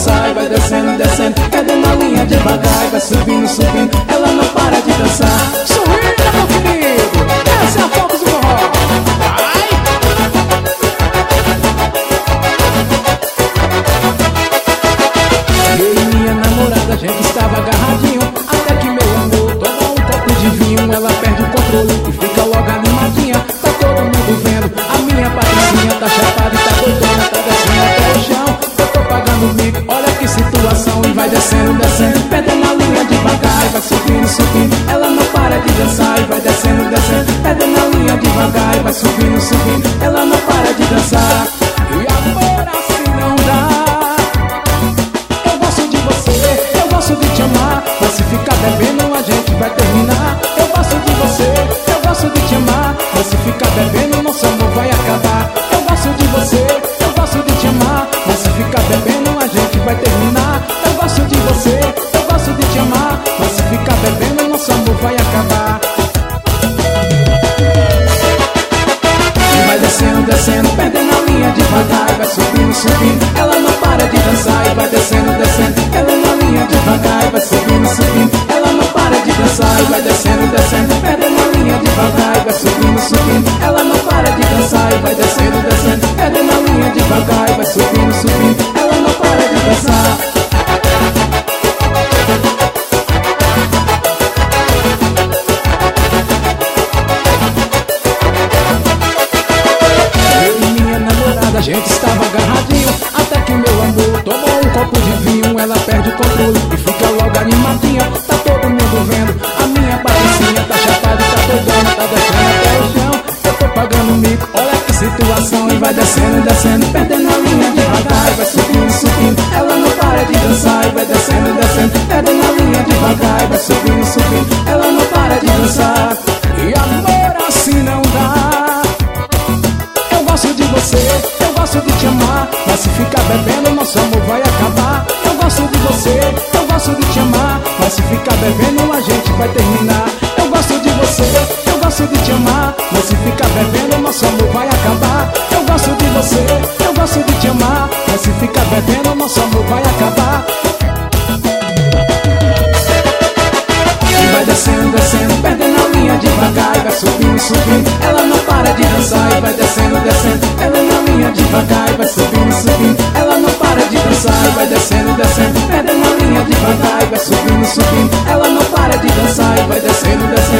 dançar e vai descendo, descendo, perdendo a linha devagar e vai subindo, subindo, ela não para de dançar. Swinga, meu querido, essa é a Focus do Forró. Eu e minha namorada, a gente estava agarradinho, até que meu amor toma um copo de vinho. Ela perde o controle e fica logo animadinha. Tá todo mundo vendo, a minha patricinha tá chapada e tá doidona, tá descendo até o chão. Eu tô pagando o mico, olha que situação. E vai descendo, descendo, perdendo a linha devagar e vai subindo, subindo, ela não para de dançar. E vai descendo, descendo, perdendo a linha devagar e vai subindo, subindo, ela não para de dançar. E amor assim não dá. Eu gosto de você, eu gosto de te amar, mas se ficar bebendo a gente vai terminar. Eu gosto de você, eu gosto de te amar, mas se ficar bebendo nosso amor vai acabar. Eu gosto de você, eu gosto de te amar, mas se ficar bebendo a gente vai terminar. Eu gosto de você, eu gosto de te amar, mas se ficar bebendo nosso amor vai acabar. E vai descendo, descendo, perdendo a linha devagar e vai subindo, subindo, ela não para de dançar. E vai descendo, descendo, perdendo a linha devagar e vai subindo, subindo, ela não para de dançar. E vai descendo, descendo, perdendo a linha devagar e vai subindo, subindo, ela não para de dançar. E vai descendo, descendo, perdendo a linha devagar e vai subindo, subindo, ela não para de dançar. A gente estava agarradinho, até que meu amor tomou um copo de vinho. Ela perde o controle e fica logo animadinha. Tá todo mundo vendo, a minha patricinha tá chapada e tá doidona, tá descendo até o chão. Eu tô pagando mico, olha que situação. E vai descendo, descendo, perdendo a linha devagar e vai subindo, subindo, ela não para de dançar. E vai descendo, descendo, perdendo a linha devagar e vai subindo, subindo, ela não para de dançar. E amor assim não dá. Eu gosto de você, eu gosto de te amar, mas se ficar bebendo nosso amor vai acabar. Eu gosto de você, eu gosto de te amar, mas se ficar bebendo a gente vai terminar. Eu gosto de você, eu gosto de te amar, mas se ficar bebendo nosso amor vai acabar. Eu gosto de você, eu gosto de te amar, mas se ficar bebendo nosso amor vai acabar. E vai descendo, descendo, perdendo a linha devagar e vai subindo, subindo, ela não para de dançar. E vai descendo, descendo, perdendo a linha devagar e vai subindo, subindo, ela não para de dançar. E vai descendo, descendo, perdendo a linha devagar e vai subindo, subindo, ela não para de dançar. E vai descendo, descendo.